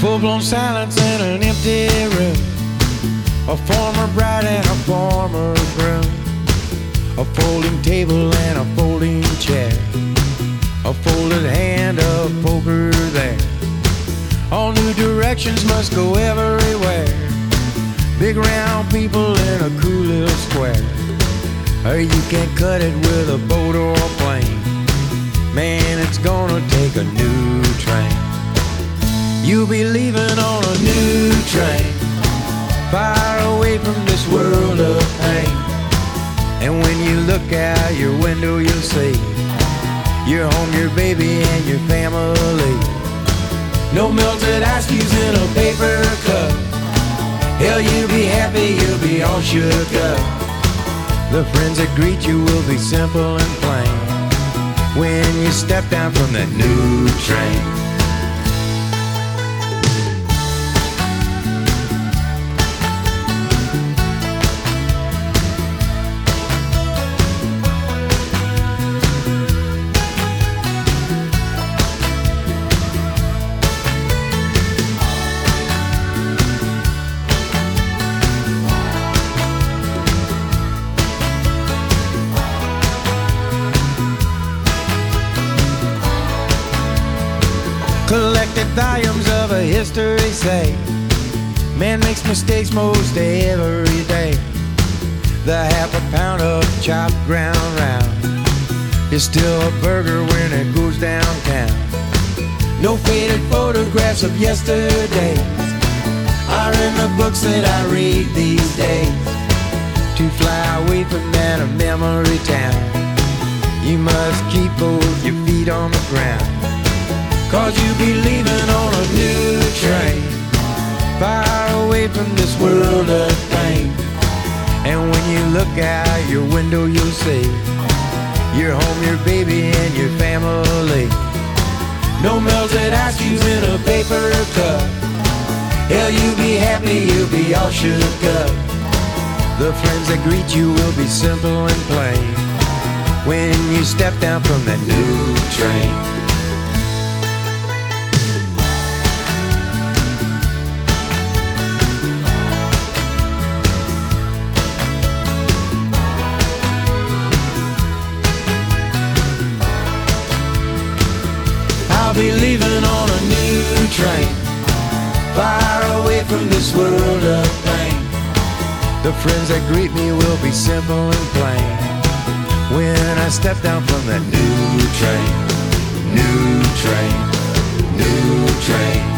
Full-blown silence in an empty room. A former bride and a former groom. A folding table and a folding chair. A folded hand of poker there. All new directions must go everywhere. Big round people in a cool little square. Or you can't cut it with a boat or a plane. Man, it's gonna take a new train. You'll be leaving on a new train, far away from this world of pain. And when you look out your window, you'll see your home, your baby, and your family. No melted ice cubes in a paper cup. Hell, you'll be happy, you'll be all shook up. The friends that greet you will be simple and plain when you step down from that new train. Collected volumes of a history say man makes mistakes most every day. The half a pound of chopped ground round is still a burger when it goes downtown. No faded photographs of yesterday are in the books that I read these days. To fly away from that memory town, you must keep both your feet on the ground. 'Cause you'll be leaving on a new train, far away from this world of pain. And when you look out your window, you'll see your home, your baby, and your family. No melted ice cubes in a paper cup. Hell, you'll be happy, you'll be all shook up. The friends that greet you will be simple and plain when you step down from that new train. I'll be leaving on a new train, far away from this world of pain. The friends that greet me will be simple and plain when I step down from that new train, new train, new train.